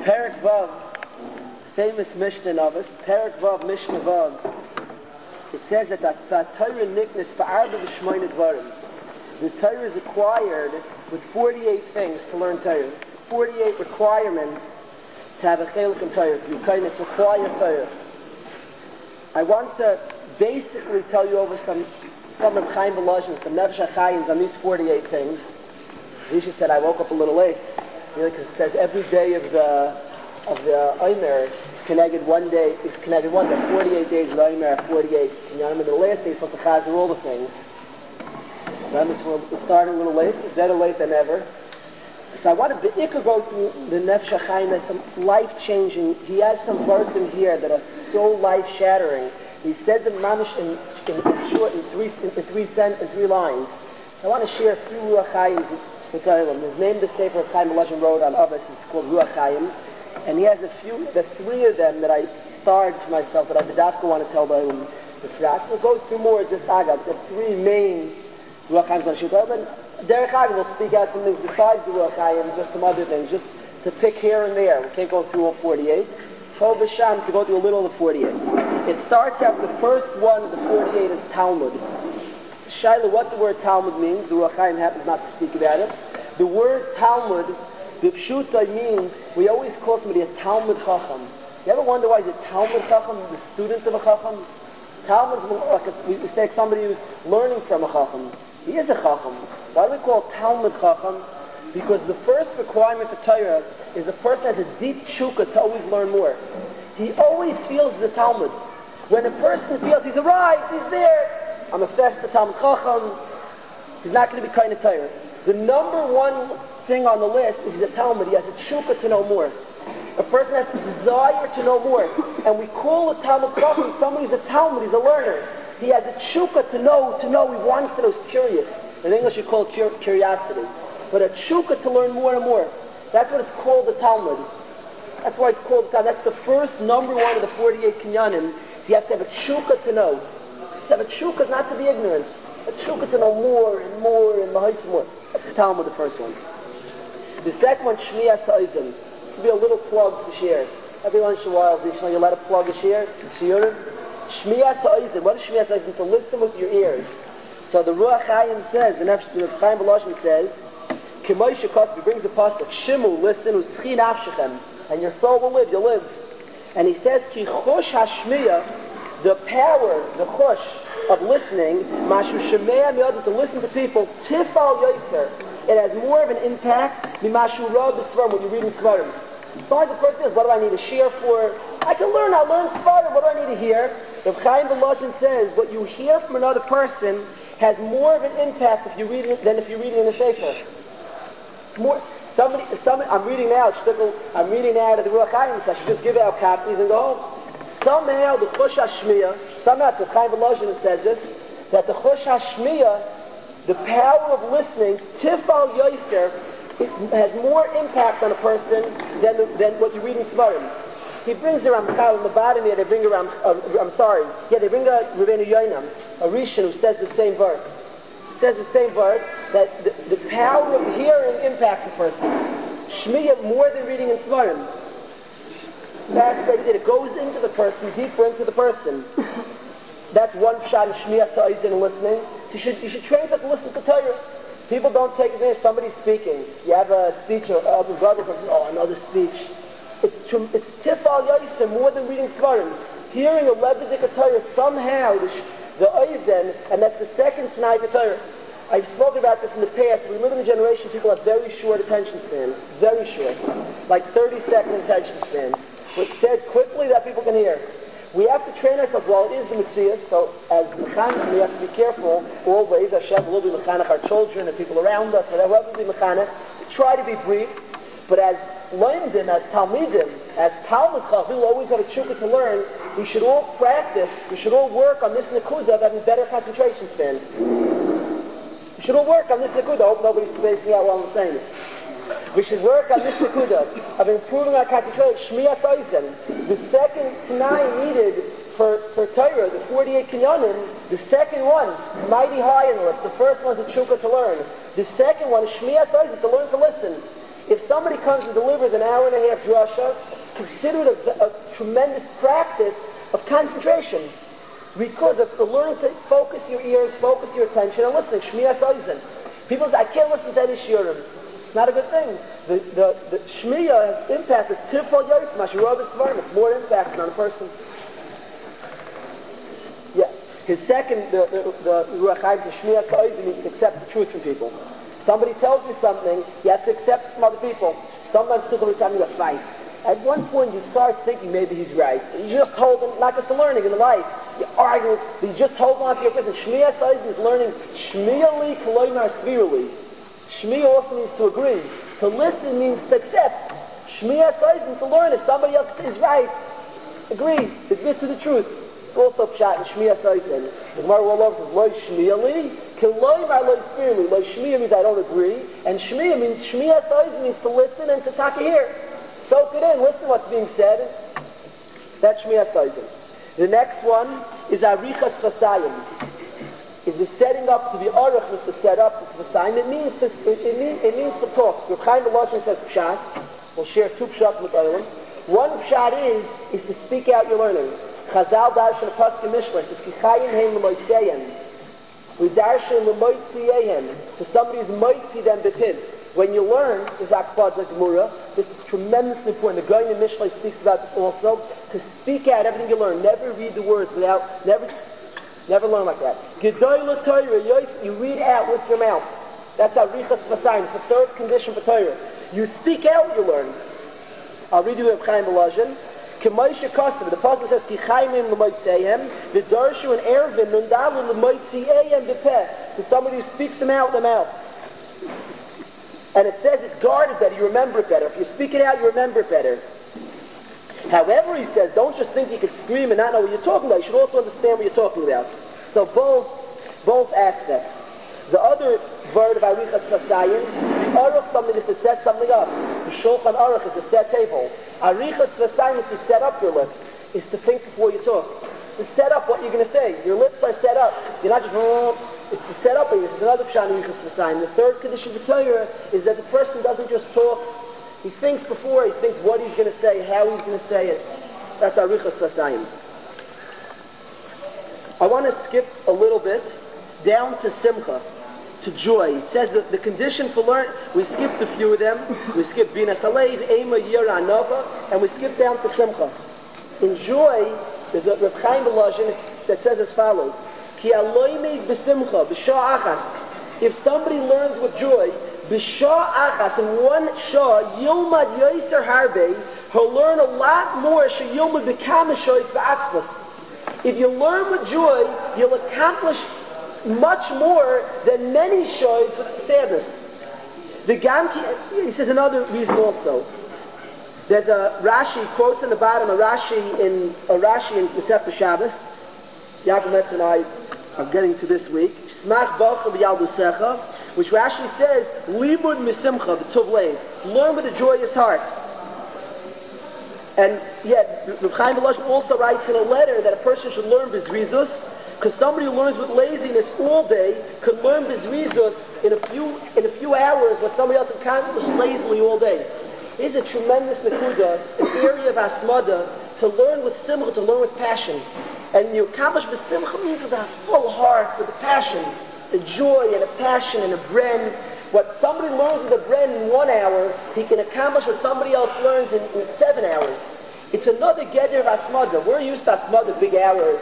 Perek Vav, famous Mishnah Novus, Perek Vav, Mishnah Vav. It says that the Torah niknas fa'arba v'shmoina dvarim. The Torah is acquired with 48 things to learn Torah. 48 requirements to have a chelik in Torah, to kind of acquire Torah. I want to basically tell you over some of Chaim Volozhin, some Nefesh HaChaim on these 48 things. Risha said I woke up a little late, because it says every day of the Omer is connected one day. 48 days of the Omer, 48. And the last day is supposed to chazer all the things. We're starting a little late. It's better late than ever. So I wanted to go through the Nefesh HaChaim. There's some life-changing. He has some words in here that are so life-shattering. He said them mamish in short, in three lines. So I want to share a few Ruach Chaim with Olam. His name, the Sefer of Chaim Volozhin wrote on Avos. It's called Ruach Chaim, and he has the three of them that I starred to myself that I did want to tell Olam the Frat. We'll go through more. Just agad the three main Ruach Chaims on Shut. Derek Hagen will speak out some things besides the Ruach Chaim, just some other things, just to pick here and there. We can't go through all 48. Chol v'sham to go through a little of the 48. It starts out, the first one of the 48 is Talmud. Shaila, what the word Talmud means, the Ruach Chaim happens not to speak about it. The word Talmud, the Pshuta means, we always call somebody a Talmud Chacham. You ever wonder why is it Talmud Chacham, the student of a Chacham? Talmud, we say somebody who's learning from a Chacham. He is a Chacham. Why do we call Talmud Chacham? Because the first requirement for Torah is a person has a deep tshuka to always learn more. He always feels the Talmud. When a person feels he's arrived, he's there, I'm a festa Talmud Chacham, he's not going to be kind of Torah. The number one thing on the list is the Talmud. He has a tshuka to know more. A person has the desire to know more. And we call a Talmud Chacham somebody who's a Talmud, he's a learner. He has a tshuka to know, he wants to know, he's curious. In English you call it curiosity. But a tshuka to learn more and more. That's what it's called, the Talmud. That's why it's called the Talmud. That's the first number one of the 48 kinyanim. So you have to have a tshuka to know. To have a tshuka not to be ignorant. A tshuka to know more and more and more. That's the Talmud, the first one. The second one, Shmiyas Ha'izim. This will be a little plug to share. Every once in a while, you'll let a plug to share. Shmiyas Ha'izim. What is Shmiyas Ha'izim? To listen with your ears. So the Ruach Chaim says, the Chaim Volozhin says, K'moishe Kosvi brings a pasuk, Shimu, listen, U'schin Afshechem, and your soul will live, you'll live. And he says, Ki Chosh HaShmiya, the power, the chosh of listening, Mashu Shemea Mi'odim, to listen to people, Tifal Yoser, it has more of an impact than Mashu Rab Svarim, when you're reading Svarim. As far as the person is, what do I need to share for? I'll learn Svarim, what do I need to hear? The Chaim Volozhin says, what you hear from another person has more of an impact if you read it than if you're reading in a sefer. More. Somebody. I'm reading now. I'm reading now the Ruach Chaim. So I should just give out copies and go home. Somehow the Chosh HaShmiya. Somehow the Chaim Volozhin says this, that the Chosh HaShmiya, the power of listening, Tifal Yoser, it has more impact on a person than what you read in Svarim. He brings around in the bottom here. They bring around. They bring out Rebbeinu Yoinam, a Rishon who says the same verse. Says the same verse that the power of hearing impacts a person. Shmiya more than reading in Svarim. That's what it goes into the person, deeper into the person. That's one shot of Shmiya Sa'izin and listening. So you should train yourself to listen to Torah. People don't take advantage. Somebody's speaking. You have a speech or a brother goes, another speech. It's Tifal Yoser more than reading Svarim. Hearing a Levitic Torah somehow the Oizen, and that's the second Tanai Torah. I've spoken about this in the past. We live in a generation people have very short attention spans. Very short. Like 30-second attention spans. Which said quickly that people can hear. We have to train ourselves. Well, it is the Metzias, so as Mechanech, we have to be careful always. Hashem will be Mechanech, our children and people around us, whatever will be Mechanech. Try to be brief. But as Loimdim, as Talmidim, as Talmud Chacham, we always have a tshuka to learn. We should all practice, we should all work on this Nekuda of having better concentration spans. We should all work on this Nekuda. I hope nobody's spacing out while I'm saying it. We should work on this Nekuda of improving our concentration. Shmiyas Ha'izim. The second Tanai needed for Torah, the 48 Kinyanim, the second one, mighty high in the list. The first one's a tshuka to learn. The second one is Shmiyas Ha'izim, to learn to listen. If somebody comes and delivers an hour and a half drasha, consider it a tremendous practice of concentration. Because of the learning to focus your ears, focus your attention, and listening. Shmiyas Oizen. People say, I can't listen to any shiurim. It's not a good thing. The Shmiyah impact is tirfol yosim, ashirov svarim. It's more impact on a person. Yeah. His second, the Ruach Chaim, the Shmiyah Oizen, means to accept the truth from people. Somebody tells you something, you have to accept it from other people. Sometimes people will tell you a fight. At one point you start thinking maybe he's right. You just hold him, not just the learning in the life. You argue, you just hold on to your person. Shmiyah Oizen is learning Shmiyah li koloimar sviruli. Shmiyah also means to agree. To listen means to accept. Shmiyah Oizen to learn if somebody else is right. Agree. Admit to the truth. Also pshat in Shmiyah Oizen. The Gemara all over says, Lo Shmiyah li, koloimar lo sviruli. Lo Shmiyah means I don't agree. And Shmiyah means, Shmiyah Oizen means to listen and to talk hear. Soak it in, listen what's being said. That's Shmiyah Oizen. The next one is Arichas Vasayim. Is the setting up to the Aruch is to set up this Vasayim. It means to talk. Reb Chaim Volozhin says Pshat. We'll share two Pshat with Olam. One Pshat is to speak out your learning. Chazal darshan Pasuk Mishnah. It's Kichayim Heim L'Moitzeyen. We darshan L'Moitzeyen. So somebody is Moitzi them B'Tin. When you learn, this Akbad Gemara, this is tremendously important. The guy in the Mishnah speaks about this also, to speak out everything you learn. Never read the words without, never learn like that. Gedoyle Torah, you read out with your mouth. That's Arichas Vasayim. It's the third condition for Torah. You speak out what you learn. I'll read you Reb Chaim Volozhin. K'moishe Kosev, the Pasuk says, Ki Chaimim l'moitzehem, v'darshu and ervin, nundalu l'moitzehem b'peh. To somebody who speaks them out with the mouth. And it says it's guarded better, you remember it better. If you speak it out, you remember it better. However, he says, don't just think you can scream and not know what you're talking about. You should also understand what you're talking about. So both aspects. The other word of Arichas Vasayim, the Aruch something is to set something up. The Shulchan Aruch is to set table. Arichas Vasayim is to set up your lips, is to think before you talk. To set up what you're going to say. Your lips are set up. You're not just... It's to set up. This is another pshat in Arichas Vasayim. The third condition of Torah is that the person doesn't just talk. He thinks before. He thinks what he's going to say, how he's going to say it. That's Arichas Vasayim. I want to skip a little bit down to Simcha, to joy. It says that the condition for learn. We skipped a few of them. We skipped Bina Salev, Ema, Yira, Nova, and we skipped down to Simcha. In joy, there's a Reb Chaim Volozhin that says as follows. Ki aloymei b'simcha, b'shah achas. If somebody learns with joy, b'shah achas, in one shah, yilmad yoser harbe, he'll learn a lot more, she yilmad b'kama shoyis b'atzvus. If you learn with joy, you'll accomplish much more than many shoyis with sadness. The Gamki, he says another reason also. There's a Rashi, quotes in the bottom, a Rashi in Masechta Shabbos. Yaakov Metz and I are getting to this week. Smach Bacha B'Yaldusecha, which Rashi says, Libud Misimcha, B'Tuv Lev. Learn with a joyous heart. And yet, Reb Chaim Volozhin also writes in a letter that a person should learn B'Zrizus, because somebody who learns with laziness all day could learn B'Zrizus in a few hours what somebody else accomplished lazily all day. Here's a tremendous nekuda, an area of asmada, to learn with simcha, to learn with passion. And you accomplish with simcha means with a full heart, with a passion, a joy and a passion and a bren. What somebody learns with a bren in 1 hour, he can accomplish what somebody else learns in 7 hours. It's another gather of asmada. We're used to asmada, big hours.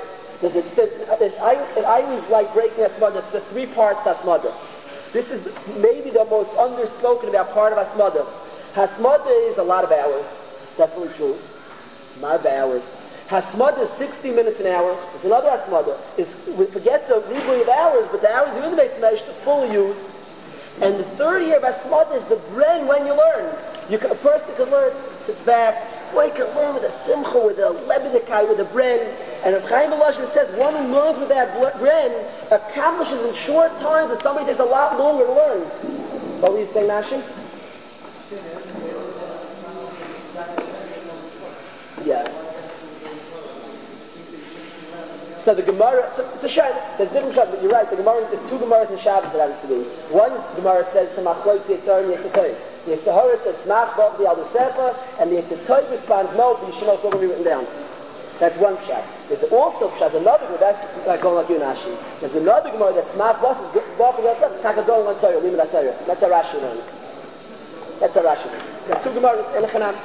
I always like breaking asmada. It's the 3 parts to asmada. This is maybe the most underspoken about part of asmada. Hasmada is a lot of hours. Definitely true. A lot of hours. Hasmada is 60 minutes an hour. It's another hasmada. We forget the ribuy of hours, but the hours you're in the base mesh to fully use. And the third year of hasmada is the bren when you learn. A person can learn, sits back, well, you can learn with a simcha, with a lebedekai, with a bren. And Reb Chaim Volozhin says one who learns with that bren accomplishes in short times that somebody takes a lot longer to learn. What were you saying, Nashi? Yeah. So the Gemara, it's a shayla. There's different shayla, but you're right. The Gemara, there's 2 Gemaras in Shabbos that happens to be. One Gemara says, The Yetzer Hara says, Smach Bach the Aldusefa, and the Yetzer Tov responds, no, but you should know it's all going to be written down. That's one pshat. There's also pshat, another one, that's like going like you, Nashi. There's another Gemara that Smach Bach is Bach the Takadol on Torah, Limit Torah. That's a Rashi learns. That's a Rashi learns. There are two Gemaras, in Echanam.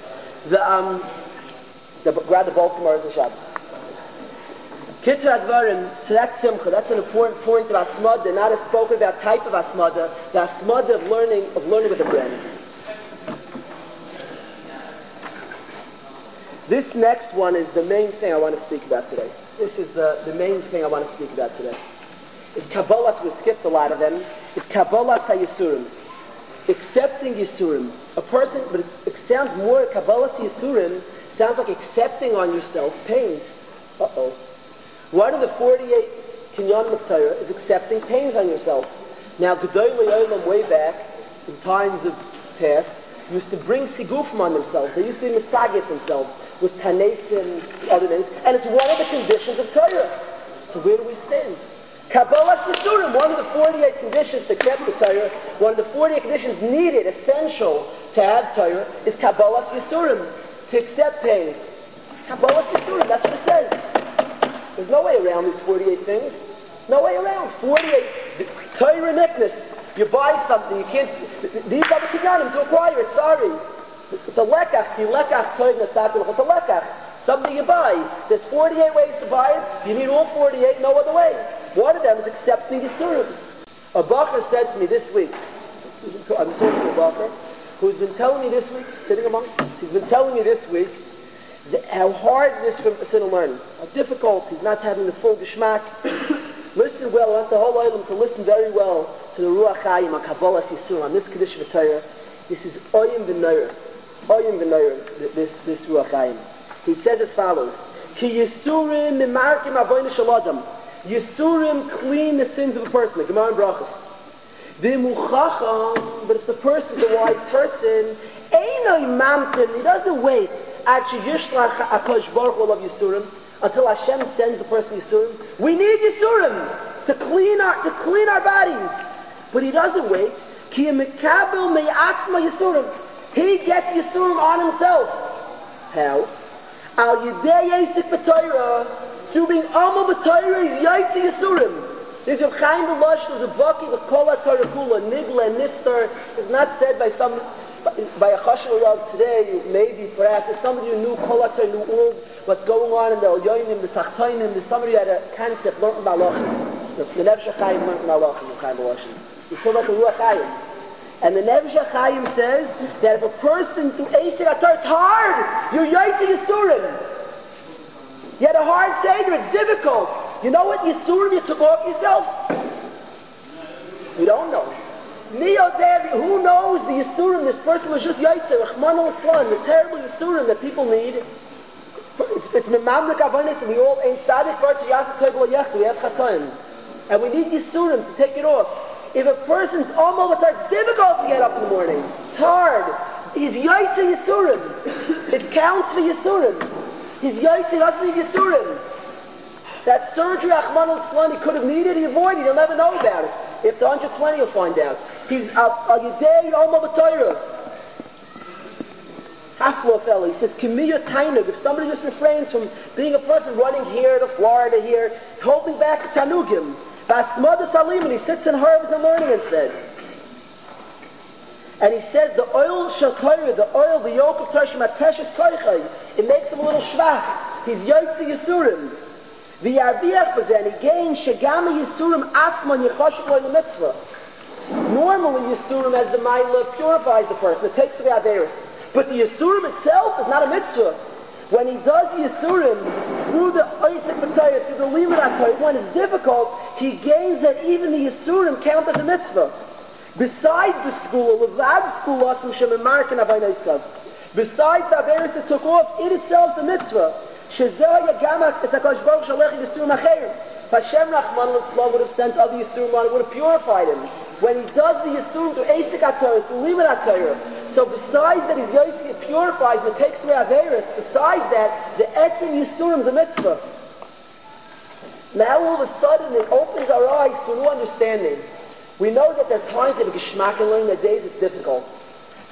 Grab the both Gemaras and Shabbos. Kitzur Advarim, so that's Simcha. That's an important point of Asmada, not a spoken about type of Asmada, the Asmada of learning with a brain. This next one is the main thing I want to speak about today. This is the main thing I want to speak about today. It's Kabbalah, we skipped a lot of them. It's Kabbalah HaYisurim. Accepting Yisurim. A person, but it sounds more, Kabbalah HaYisurim sounds like accepting on yourself pains. Uh-oh. One of the 48 Kinyan of Torah is accepting pains on yourself. Now, Gedolei Olam way back, in times of past, used to bring sigufim on themselves. They used to be misagit themselves with tanes and other things, and it's one of the conditions of Torah. So where do we stand? Kabbalah Yisurim, one of the 48 conditions to accept the Torah, one of the 48 conditions needed, essential to have Torah, is Kabbalah Yisurim, to accept pains. Kabbalah Yisurim, that's what it says. There's no way around these 48 things. No way around. 48. Torah Niknas. You buy something, you can't... These are the kinyanim to acquire it, sorry. It's a lekach. It's a lekach. Something you buy. There's 48 ways to buy it. You need all 48, no other way. One of them is accepting Yisurim. A bacher said to me this week, I'm talking to a bacher, who's been telling me this week, sitting amongst us, he's been telling me this week, how hard it is for a person to learn, how difficult he's not having the full geschmack. Listen well, I want the whole Olam to listen very well to the Ruach Hayim on Kabbalah Yisurim, on this Kaddish V'Torah. This is Oyim V'Noyer. Oyim V'Noyer, this Ruach Hayim. He says as follows, Ki Yisurim mimarkim avoyne shel adam. Yisurim clean the sins of a person, the Gemara in Brachos. V'muchacham, but if the person is a wise person, Einoi mamtin, he doesn't wait until Hashem sends the person Yisurim. We need Yisurim to clean our bodies. But he doesn't wait. He gets Yisurim on himself. How? Al Yidei Yisik B'Torah, through being Amal B'Torah, is Yaitzi Yisurim. There's a Chaim B'Losh, there's a Baki, the Kol HaTorah Kula, Nigla, and Nistar. It's not said by a Chashon Rav today, maybe, perhaps, there's somebody who knew Kol HaTorah, knew all what's going on in the Elyonim, the Tachtoinim. There's somebody who had a concept, learned from Malachim. The Nefesh HaChaim learned from Malachim, the Chaim B'Losh. We talk about the Ruach Hayim. And the Nefesh HaChaim says that if a person through Eisei HaTorah, it's hard. You're Yaitzi Yisurim. You had a hard Seder, it's difficult. You know what Yisurim you took off yourself? You don't know. Who knows the Yisurim? This person was just Yaitzer, Rachman al-Flan, the terrible Yisurim that people need. It's Memamlik Avanis, and we all ain't tzaddik first, we have Chatoim. And we need Yisurim to take it off. If a person's almost difficult to get up in the morning, it's hard. He's Yaitzer Yisurim. It counts for Yisurim. He's Yaitzer, doesn't need Yisurim. That surgery Rachman al-Flan he could have needed, he avoided, he'll never know about it. If the 120 you'll find out. He's a Yidei Omal B'Torah. Half-law fellow, he says, Kimiya Tainug. If somebody just refrains from being a person running here to Florida here, holding back the Tanugim, Basmada Salim, and he sits in herbs and learning instead. And he says, the oil Shalkoyra, the oil, the yoke of Torah, Mateshes Koichai, it makes him a little shvach. He's Yaitzi Yisurim. The Yarviach Bazen, he gains Shagami Yisurim Atzman Yechoshet Lo Mitzvah. Normally Yisurim as the Maila purifies the person, it takes away Averis. But the Yisurim itself is not a mitzvah. When he does Yisurim through the Isaac B'Torah, through the Limud HaTorah, when it's difficult, he gains that even the Yisurim count as a mitzvah. Besides the school, Levad school Asim Shem American Avainaisav. Besides the Averis it took off, it itself is a mitzvah. Shezeh Yagamak is HaKadosh Baruch Shalech Yisurim Acher. Hashem Rachman al would have sent other Yisurim on it, would have purified him. When he does the Yisurim through Eisik HaTorah, through Limud HaTorah, so besides that he's Yosef, it purifies and it takes away Averis, besides that, the Etzim Yisurim is a mitzvah. Now all of a sudden it opens our eyes to a new understanding. We know that there are times of a Geshmak in learning, there are days it's difficult.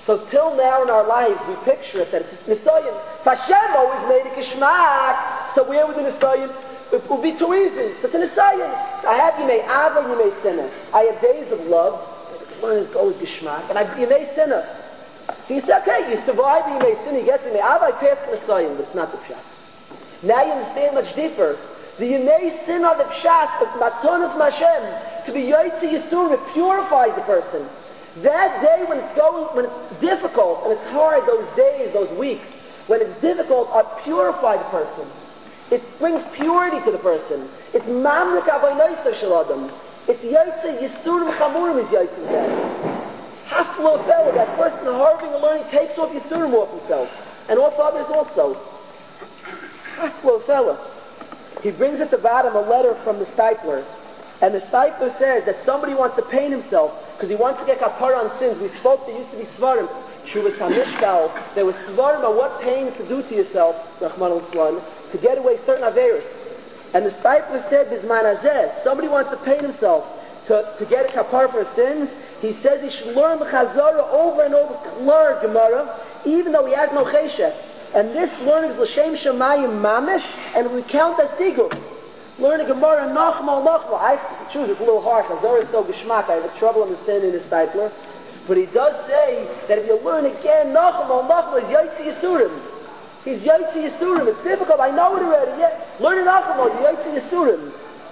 So till now in our lives, we picture it that it's Nisayan. Hashem always made a Kishmak, so where would the Nisayan? It would be too easy. So it's a Nisayan. So I have Yimei Ava, Yimei Sinner. I have days of love, one is always Kishmak, and I have Yimei Sinner. So you say, okay, you survive Yimei Sinner, you get Yimei Ava, I pass the Nisayan, but it's not the Pshat. Now you understand much deeper. The Yimei Sinner of the Pshat, the Maton of Hashem, to be Yotzi Yisurim, it purifies the person. That day when it's difficult and it's hard, those days, those weeks, when it's difficult, purify the person. It brings purity to the person. It's mamrik avoynoisa shaladam. It's yotze yisurim chamurim is yotze again. Haflo fellow, that person harboring and learning takes off yisurim off himself and off others also. Haflo fellow. He brings at the bottom a letter from the stipler, and the stipler says that somebody wants to pain himself because he wants to get kapara on sins. We spoke, there used to be svarim. Shuvas HaMishkal. There was svarim on what pains to do to yourself, Rahman al-Islam, to get away certain averis. And the stipler said, Bizman Hazeh, somebody wants to pain himself to get a kapara for his sins. He says he should learn the Chazorah over and over, learn Gemara, even though he has no cheshek. And this learning is L'Shem Shemayim Mamish, and we count as Tigur. Learn a Gemara, Nachmal. I choose it's a little harsh. Chazorah is so geschmack. I have trouble understanding this stipler. But he does say that if you learn again, Nachmal is Yotzi Yisurim. He's Yotzi Yisurim. It's difficult. I know it already. Yeah. Learn it Nachmal, Yotzi Yisurim.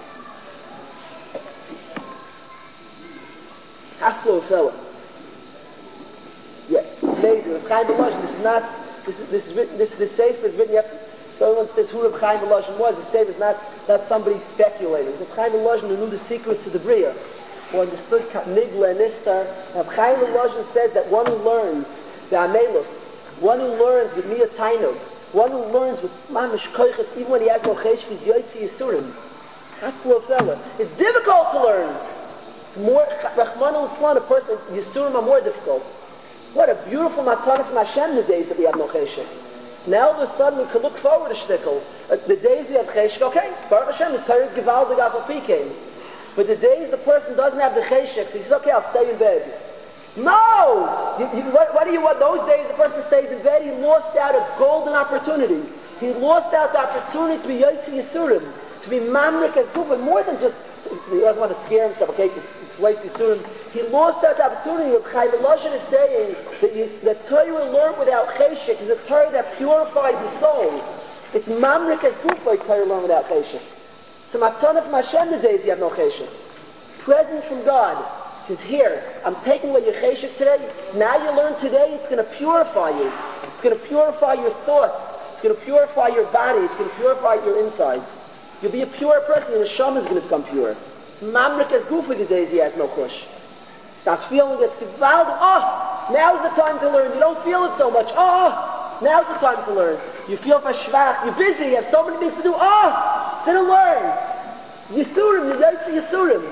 Half-flow fella. Yeah, amazing. Reb Chaim Volozhin, this is not, this sefer is written, so everyone says who Reb Chaim Volozhin was. The sefer is not somebody speculating. Reb Chaim Volozhin who knew the secrets of the Bria, who understood Nigla and Nistar. Reb Chaim Volozhin says that one who learns the Amelus, one who learns with Miyat Tainug, one who learns with Mamish Koiches, even when he has no Cheshk, is Yotzi Yisurim. Half-flow fella. It's difficult to learn. More Rahman al-Islam, a person, Yisurim are more difficult. What a beautiful matana from Hashem the days that we have no cheshek. Now all of a sudden we can look forward to shtickle. The days we have cheshek, okay, Baruch Hashem, the Torah is gewaldig af al-pikein. But the days the person doesn't have the cheshek, so he says, okay, I'll stay in bed. No! What do you want? Those days the person stays in bed, he lost out a golden opportunity. He lost out the opportunity to be Yotzi Yisurim, to be Mamrik as good, but more than just, he doesn't want to scare himself, okay, just Yotzi Yisurim. He lost that opportunity. What Chaim Volozhin is saying that Torah learned without cheshek is a Torah that purifies the soul. It's mamrik as good like Torah learned without cheshek. It's a matana from Hashem the days you have no cheshek. Present from God. He says, here, I'm taking away your cheshek today. Now you learn today, it's going to purify you. It's going to purify your thoughts. It's going to purify your body. It's going to purify your insides. You'll be a pure person. Your neshama is going to become pure. It's mamrik as good for the days he has no chush. Starts feeling it. Now's the time to learn. You don't feel it so much. Now's the time to learn. You feel schwach. You're busy. You have so many things to do. Sit and learn. Yisurim, you Yotzi Yisurim.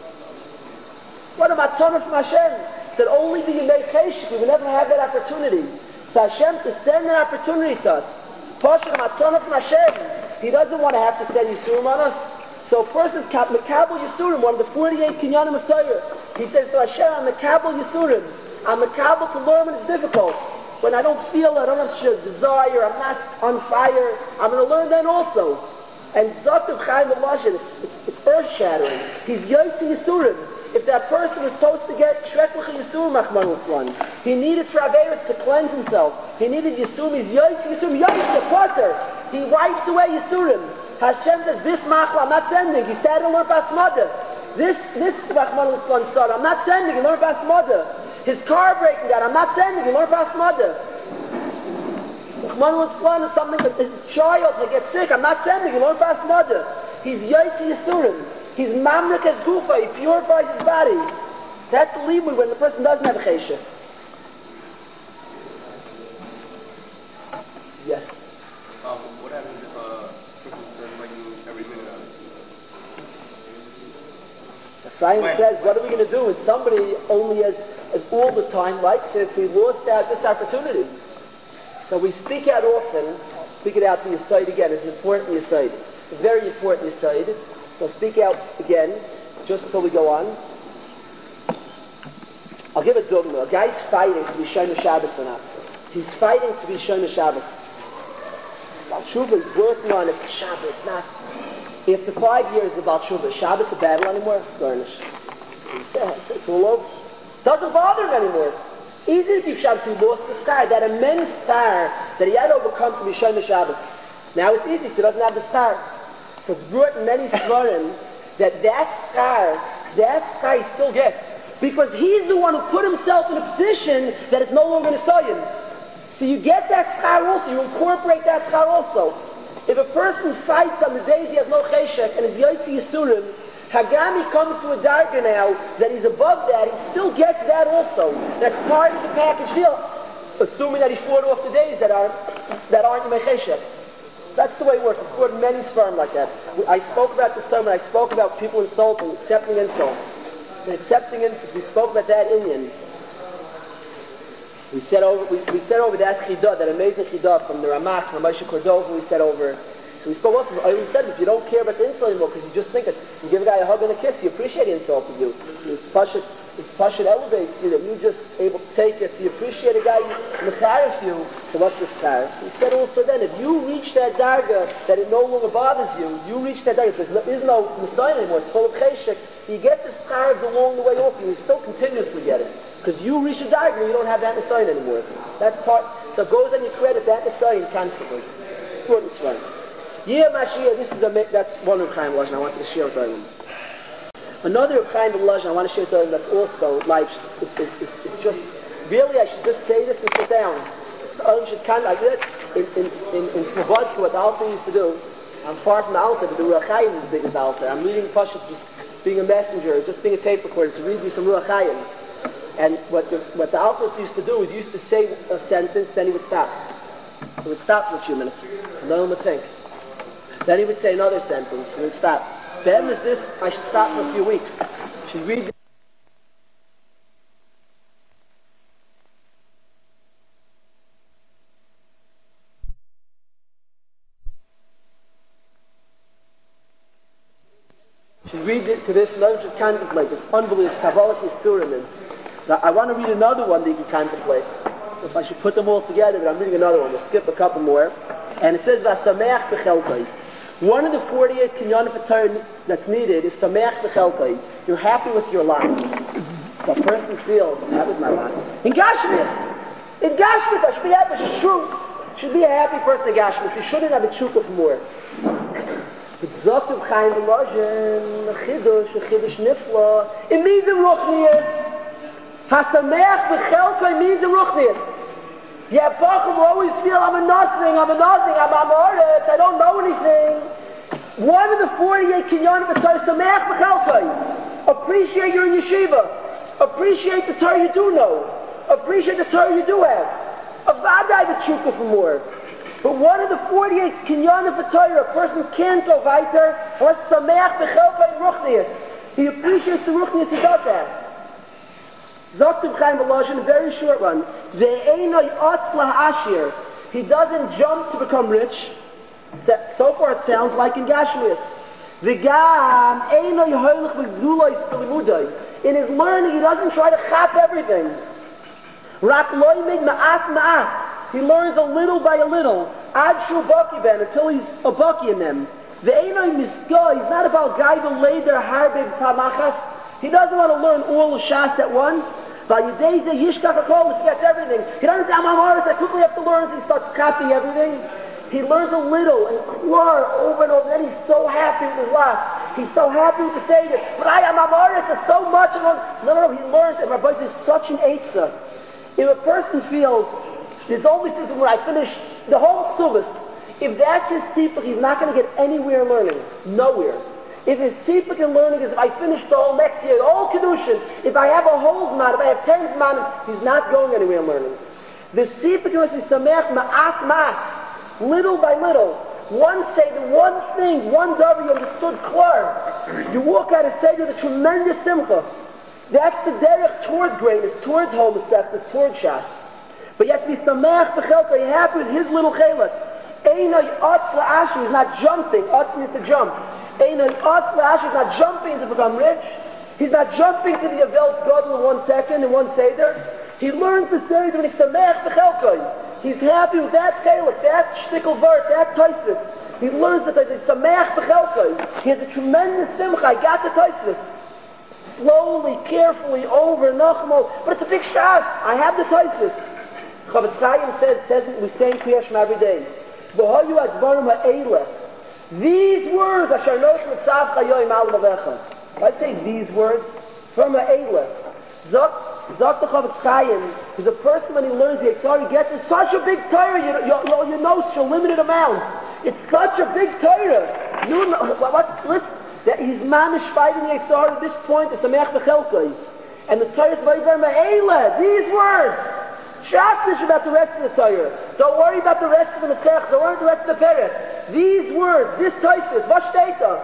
What a matana from Hashem. That only the Yimei Cheshek, we will never have that opportunity. So Hashem to send that opportunity to us. Pasha matana from Hashem. He doesn't want to have to send Yisurim on us. So a person's Mekabel Yisurim, one of the 48 Kinyanim of Torah. He says to Hashem, I'm Mekabel Yisurim. I'm Mekabel to learn when it's difficult. When I don't feel it, I don't have desire, I'm not on fire, I'm going to learn then also. And Zot of Chaim Volozhin, it's earth-shattering. He's Yotzi Yisurim. If that person was supposed to get Shreklich Yisurim, Rahman al-Islam, he needed for Averis to cleanse himself. He needed Yisurim. He's Yotzi Yisurim. Yotzi, Potter. He wipes away Yisurim. Hashem says, this machla, I'm not sending. He said, learn Basmada. This Rahman al-Islam son, I'm not sending. He learned Basmada. His car breaking down, I'm not sending. He learned Basmada. Rahman al-Islam is something that his child will get sick. I'm not sending. He learned Basmada. He's Yotzi Yisurim. He's Mamrik as Gufa. He purifies his body. That's the limud when the person doesn't have a cheshek. Yes. What happens if a person starts liking everything about it? Chaim says, what are we going to do when somebody only as all the time likes it, so he lost out this opportunity? So we speak out often. Speak it out to your side again. It's an important yesod. A very important yesod. We'll speak out again, just until we go on. I'll give a dogma. A guy's fighting to be Shona Shabbos or not. He's fighting to be Shona Shabbos. Tshuva is working on it for Shabbos, not. After 5 years of Baal Tshuva, is Shabbos a battle anymore? Garnish. It's all over. Doesn't bother him anymore. It's easy to keep Shabbos. He lost the star, that immense star that he had overcome to be Shona Shabbos. Now it's easy, so he doesn't have the star. So it's brought in many svarim that star he still gets. Because he's the one who put himself in a position that it's no longer Nisayan. So you get that schar also, you incorporate that schar also. If a person fights on the days he has no cheshek and is Yotzi Yisurim, Hagami comes to a darga now that he's above that, he still gets that also. That's part of the package deal, assuming that he fought off the days that aren't in cheshek. That's the way it works. It's brought many sperm like that. I spoke about this time when I spoke about people insulting, accepting insults. And accepting insults, we spoke about that Indian. We said over that chidah, that amazing chidah from the Ramak, from Moshe Cordova, we said over. So we spoke also, I always said, if you don't care about the insult anymore, because you just think it, you give a guy a hug and a kiss, you appreciate the insult to you. It's Pashat elevates you, that you just able to take it, so you appreciate a guy mecharif you, so what's this charif? So we said also then, if you reach that darga, that it no longer bothers you, you reach that darga, there is no Messiah anymore, it's full of cheshek, so you get this charif along the way off, and you still continuously get it. Because you reach a darga, you don't have that Messiah anymore. That's part, so it goes on your credit, that Messiah constantly. It's important to run. Yeah, Mashiach, that's one of Chaim Lashon I wanted to share with everyone. Another kind of lashon I want to share with you that's also life. It's just really I should just say this and sit down. I should kind of like it in Slobodka, what the Alter used to do. I'm far from the Alter, but the Ruach Chaim is as big as the Alter. I'm reading Pashat, being a messenger, just being a tape recorder to read you some Ruach Chaims. And what the Alter used to do is he used to say a sentence, then he would stop. He would stop for a few minutes, and then he would think. Then he would say another sentence, and he would stop. Then is this, I should stop for a few weeks. I should read it to this, and I should contemplate this unbelievable Kabbalah Yisurim is. Now, I want to read another one that you can contemplate. If I should put them all together, but I'm reading another one. We'll skip a couple more. And it says, V'asameach b'chelkai. One of the 48 kinyanim for Torah that's needed is Sameach b'chelkai. You're happy with your lot. So a person feels, I'm happy with my lot. In Gashmis, I should be happy. It's true. Should be a happy person in Gashmis. You shouldn't have a chukah for more. It's Zoktiv Chaim B'Lozhen, Chidush Nifla. It means a ruchnius. Hasameach b'chelkai means a ruchnius. Yeah, Bachum will always feel I'm a nothing, I'm amoritz, I don't know anything. One of the 48 kinyanim of Torah, Sameach b'chelkai. Appreciate your yeshiva. Appreciate the Torah you do know. Appreciate the Torah you do have. Avadai the chukah for more. But one of the 48 kinyanim of Torah, a person can't go weiter unless Sameach b'chelkai ruchnius. He appreciates the ruchnius he does have. Zoktiv Chaim B'Lozhen, a very short one. Ve'enoi otzla ashir. He doesn't jump to become rich. So far it sounds like in Gashmias. V'gam enoi hoilach v'gdulois v'limudai. In his learning, he doesn't try to chop everything. Rak loymid ma'at ma'at. He learns a little by a little. Ad shu baki ben, until he's a baki in them. Ve'enoi miska. He's not about gaiva leder harbig pamachas. He doesn't want to learn all of Shas at once. By Yudeza, Yishkach HaKol, he forgets everything. He doesn't say, I'm Amaris, I quickly have to learn, so he starts copying everything. He learns a little and klur over and over, then he's so happy with his life. He's so happy with the Seder. But I am Amaris, there's so much. No, he learns, and Rabbi says, such an eitzah. If a person feels, there's always this when I finish the whole ksuvas, if that's his sipach, he's not going to get anywhere learning. Nowhere. If his sipuk in learning is if I finish the whole next year, all Kedushin, if I have a whole Zman, if I have 10 Zman, he's not going anywhere in learning. The sipuk must be Sameach ma'at ma'at, little by little. One Seder, one thing, one davar you understood klar. You walk out of Seder with a tremendous simcha. That's the derech towards greatness, towards homosephus, towards Shas. But you have to be Sameach b'chelka, you're happy with his little chelik. Einay Otz la'ashu, he's not jumping. Otz means to jump. Einay Otz la'ashu, he's not jumping to become rich. He's not jumping to the Avel's Gadol in 1 second, in one Seder. He learns the Seder when he's Sameach B'Chelkai. He's happy with that Chelek, that Shtickle Vert, that Taisus. He learns the Taisus, Sameach B'Chelkai. He has a tremendous Simcha. I got the Taisus. Slowly, carefully, over, Nachmo. But it's a big shas. I have the Taisus. Chavetz Chaim says we say in Kriya Shema every day. V'hoyu advarim ha'eleh. These words, Asher noach mitzav chayoim al mavecha. I say these words from ha'eleh. Zok the Chavetz Chaim, because a person when he learns the Yitzhar, he gets it's such a big Torah, you know such a limited amount. It's such a big Torah. You know, listen, that he's manish fighting the Yitzhar at this point, it's a Sameach B'Chelkai. And the Torah is very, very ma'eleh. These words. Shaklish about the rest of the Torah. Don't worry about the rest of the Masech. Don't worry about the rest of the Perek. These words, this Taisus, Vashteta.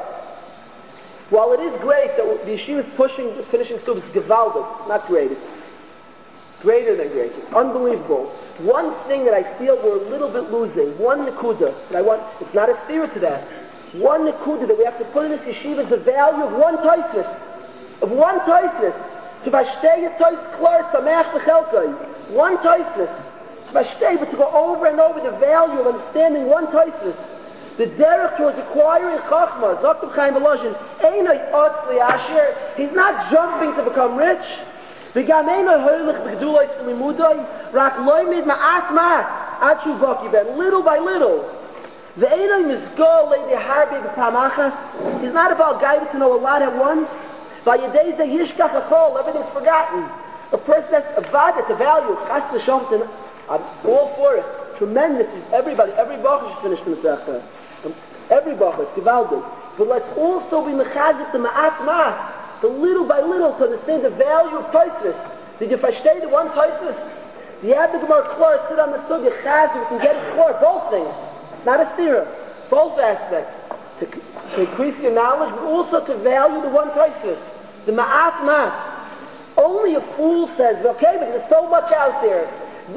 While it is great that the yeshiva is finishing Subas is gewaldig, not great. It's greater than great. It's unbelievable. One thing that I feel we're a little bit losing, one nekuda that I want. It's not a steer to that. One nekuda that we have to put in this yeshiva is the value of one Taisus, of one Taisus. To vashtei Tais Klar Sameach B'Chelkai. One Taisus. To vashtei, but to go over and over the value of understanding one Taisus. The derech towards acquiring Chachma, Zoktim Chaim Volozhin, Einoi Otz Liasher. He's not jumping to become rich. V'gam Einoi Hoilich B'Gdulois F'Limudoi, Rak Loimid Ma'at Ma'at, Achu Goki Ben, little by little. The Einoi Mizgol Leidi Harbi B'Pamachas. He's not about guiding to know a lot at once. Vayedei Zeh Yishkach Achol, everything's forgotten. A person that's a vad, it's a value. Chas L'Shomten, I'm all for it. Tremendous. Everybody, every Baruch should finish the Masechta. Every Baruch, it's gewaldig. But let's also be mechazik the ma'at ma'at, the little by little, to understand the value of Taisus. Did you versteh the one Taisus? The Abba Gemara Klor, sit on the sugya chazik, we can get it Klor, both things. Not a stira, both aspects. To increase your knowledge, but also to value the one Taisus, the ma'at ma'at. Only a fool says, okay, but there's so much out there.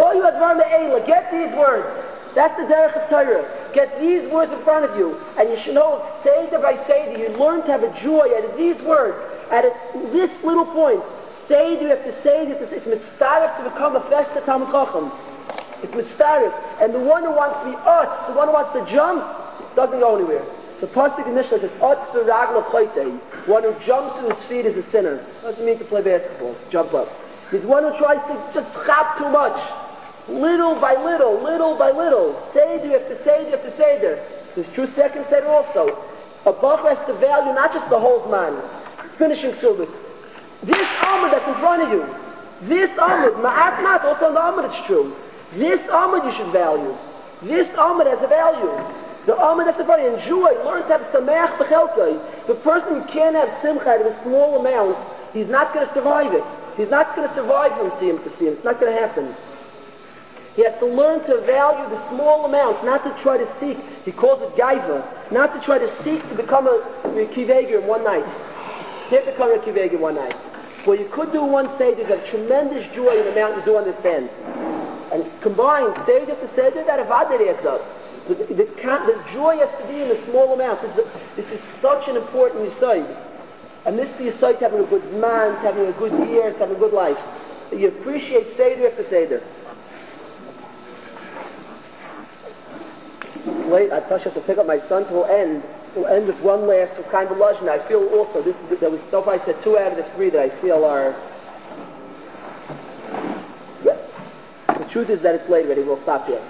Get these words. That's the derech of Torah. Get these words in front of you. And you should know, Seder by Seder, you learn to have a joy out of these words. At this little point, Seder, you have to say, it's mitzdarif to become a festa Talmud Chacham. It's mitzdarif. And the one who wants to be utz, the one who wants to jump, doesn't go anywhere. So Pasuk in Mishnah says, utz v'raglo choitei. One who jumps to his feet is a sinner. Doesn't mean to play basketball, jump up. It's one who tries to just chap too much. Little by little, little by little. Seder after Seder after Seder. There's true second Seder also. A Bach has to value not just the whole Zman. Finishing service. This Amud that's in front of you. This Amud, Ma'at Mat, also on the Amud it's true. This Amud you should value. This Amud has a value. The Amud that's in front of you. Enjoy, learn to have Sameach B'Chelkai. The person who can't have Simcha out of small amounts, he's not going to survive it. He's not going to survive from Siyam to Siyam. It's not going to happen. He has to learn to value the small amounts, not to try to seek, he calls it gaiva, not to try to seek to become a kivega in one night. You can't become a kivega in one night. What you could do in one Seder is have tremendous joy in the amount you do understand. And combine Seder to Seder, that avad adds up. The joy has to be in a small amount. This is such an important yesod. And this is the yesod to having a good zman, to having a good year, to having a good life. You appreciate Seder after Seder. It's late. I thought I have to pick up my son, so we'll end with one last kind of lashon. I feel also there was so far I said 2 out of the 3 that I feel are. The truth is that it's late already. We'll stop here.